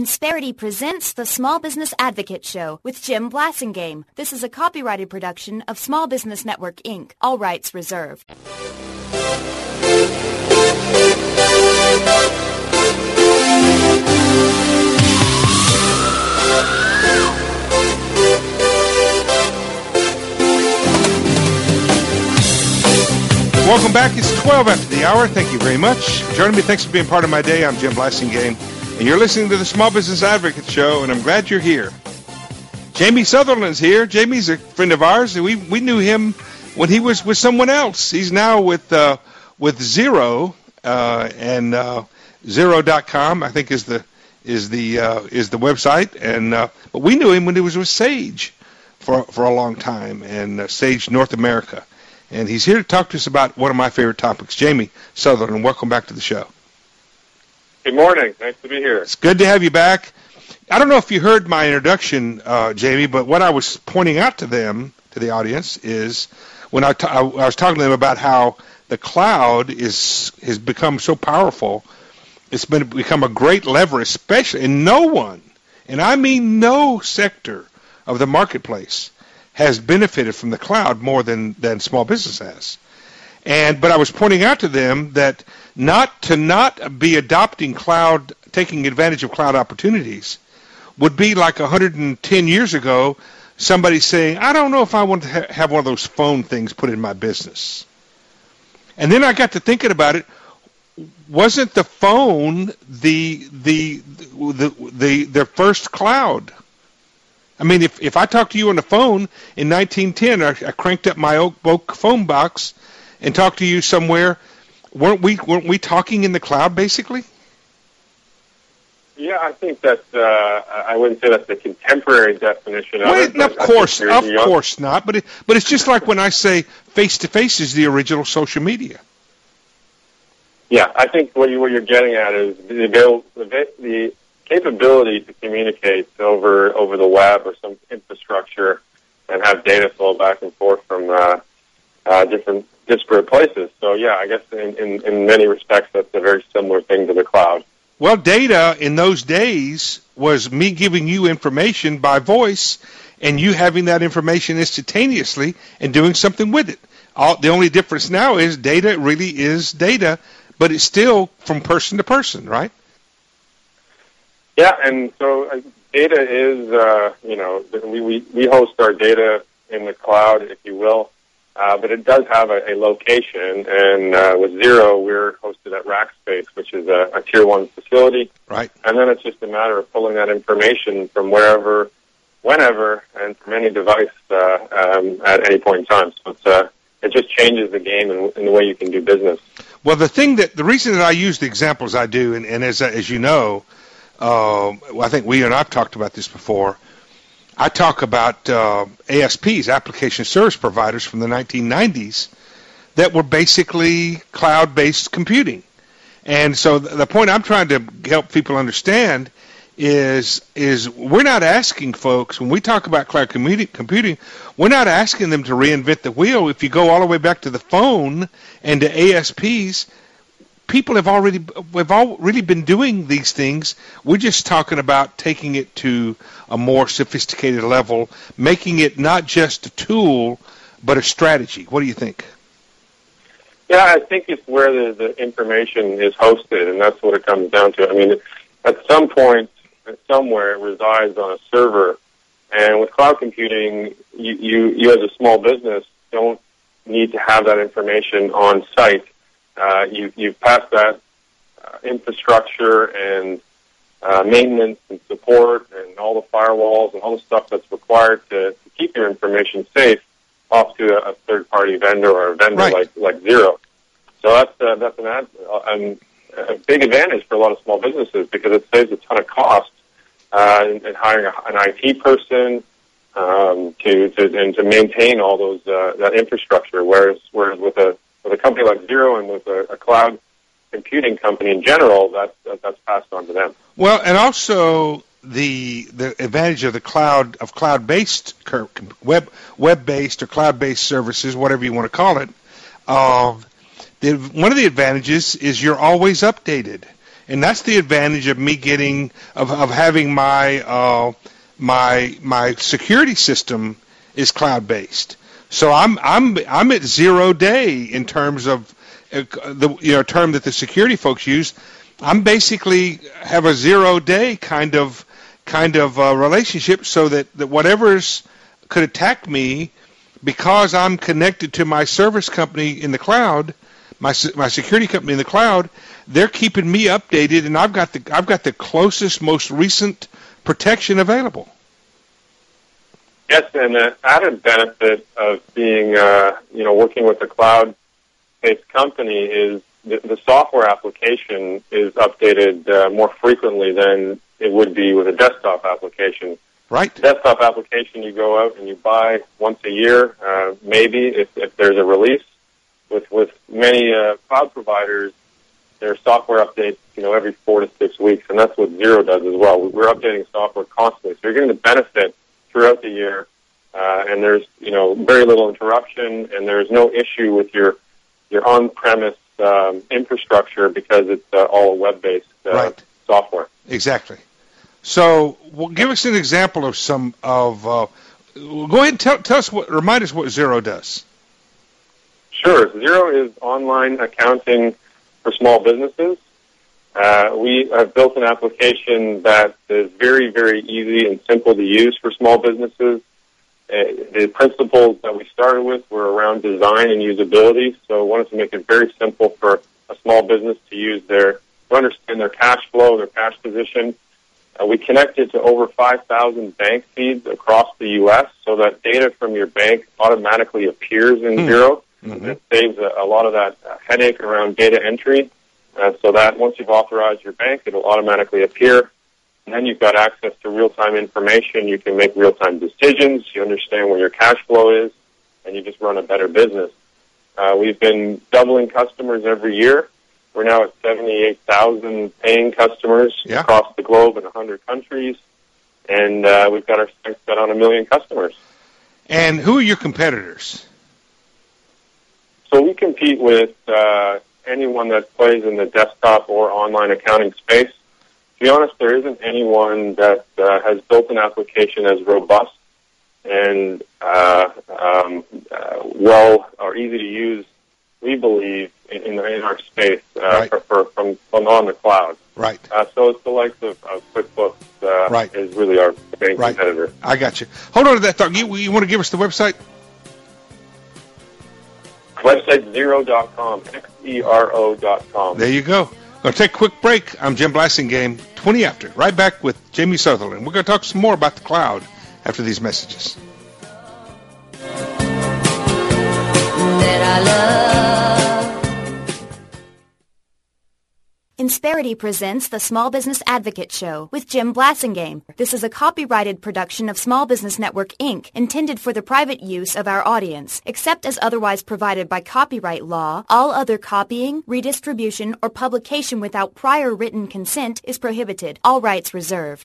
Insperity presents the Small Business Advocate Show with Jim Blasingame. This is a copyrighted production of Small Business Network, Inc., all rights reserved. Welcome back. It's 12 after the hour. Thank you very much for joining me. Thanks for being part of my day. I'm Jim Blasingame, and you're listening to the Small Business Advocate Show, and I'm glad you're here. Jamie Sutherland's here. Jamie's a friend of ours. We knew him when he was with someone else. He's now with Xero and Xero.com, I think is the website. And but we knew him when he was with Sage for a long time, and Sage North America. And he's here to talk to us about one of my favorite topics. Jamie Sutherland, welcome back to the show. Good morning. Nice to be here. It's good to have you back. I don't know if you heard my introduction, Jamie, but what I was pointing out to them, to the audience, is when I was talking to them about how the cloud has become so powerful. It's become a great lever, especially, and no one, and I mean no sector of the marketplace has benefited from the cloud more than small business has. But I was pointing out to them that not be adopting cloud, taking advantage of cloud opportunities, would be like 110 years ago, somebody saying, I don't know if I want to have one of those phone things put in my business. And then I got to thinking about it. Wasn't the phone their first cloud? I mean, if I talked to you on the phone in 1910, I cranked up my oak phone box and talked to you somewhere. Weren't we talking in the cloud basically? Yeah, I think that I wouldn't say that's the contemporary definition of it. Of course not. But it's just like when I say face to face is the original social media. Yeah, I think what you're getting at is the capability to communicate over the web or some infrastructure and have data flow back and forth from different disparate places. So yeah, I guess in many respects that's a very similar thing to the cloud. Well, data in those days was me giving you information by voice and you having that information instantaneously and doing something with it. The only difference now is data really is data, but it's still from person to person, right? Yeah, and so data is, we host our data in the cloud, if you will, but it does have a location, and with Xero, we're hosted at Rackspace, which is a Tier 1 facility. Right. And then it's just a matter of pulling that information from wherever, whenever, and from any device at any point in time. So it just changes the game in the way you can do business. Well, the reason that I use the examples I do, and as you know, I think we and I've talked about this before. I talk about ASPs, application service providers from the 1990s, that were basically cloud-based computing. And so the point I'm trying to help people understand is we're not asking folks, when we talk about cloud computing, we're not asking them to reinvent the wheel. If you go all the way back to the phone and to ASPs, people have already been doing these things. We're just talking about taking it to a more sophisticated level, making it not just a tool, but a strategy. What do you think? Yeah, I think it's where the information is hosted, and that's what it comes down to. I mean, at some point, somewhere, it resides on a server. And with cloud computing, you as a small business don't need to have that information on site. You've passed that infrastructure and maintenance and support and all the firewalls and all the stuff that's required to keep your information safe off to a third-party vendor or a vendor right. like Xero. So that's a big advantage for a lot of small businesses because it saves a ton of cost in hiring an IT person to maintain all those that infrastructure. Whereas with a company like Xero and with a cloud computing company in general, that's passed on to them. Well, and also the advantage of the cloud-based web-based or cloud-based services, whatever you want to call it. One of the advantages is you're always updated. And that's the advantage of me of having my security system is cloud-based. So I'm at 0 day in terms of the term that the security folks use. I'm basically have a 0 day kind of relationship, so that whatever's could attack me, because I'm connected to my service company in the cloud, my security company in the cloud. They're keeping me updated, and I've got the closest, most recent protection available. Yes, and the added benefit of being, working with a cloud-based company is the software application is updated more frequently than it would be with a desktop application. Right. Desktop application, you go out and you buy once a year, maybe if there's a release. With many cloud providers, their software updates, every 4 to 6 weeks, and that's what Xero does as well. We're updating software constantly, so you're getting the benefit throughout the year, and there's very little interruption, and there's no issue with your on-premise infrastructure because it's all web-based software. Exactly. So, give us an example of some of. Go ahead and tell us remind us what Xero does. Sure. Xero is online accounting for small businesses. We have built an application that is very, very easy and simple to use for small businesses. The principles that we started with were around design and usability, so we wanted to make it very simple for a small business to understand their cash flow, their cash position. We connected to over 5,000 bank feeds across the U.S. so that data from your bank automatically appears in Xero. Mm-hmm. It saves a lot of that headache around data entry, so that once you've authorized your bank, it'll automatically appear. And then you've got access to real-time information. You can make real-time decisions. You understand where your cash flow is, and you just run a better business. We've been doubling customers every year. We're now at 78,000 paying customers across the globe in 100 countries, and we've got our sights set on 1 million customers. And who are your competitors? So we compete with anyone that plays in the desktop or online accounting space. To be honest, there isn't anyone that has built an application as robust and well or easy to use, we believe, in our space from on the cloud. Right. So it's the likes of QuickBooks is really our main competitor. I got you. Hold on to that thought. You want to give us the website? Website Xero.com, Xero.com. There you go. Going to take a quick break. I'm Jim Blasingame, 20 after. Right back with Jamie Sutherland. We're going to talk some more about the cloud after these messages. That I love. Insperity presents the Small Business Advocate Show with Jim Blasingame. This is a copyrighted production of Small Business Network, Inc., intended for the private use of our audience. Except as otherwise provided by copyright law, all other copying, redistribution, or publication without prior written consent is prohibited. All rights reserved.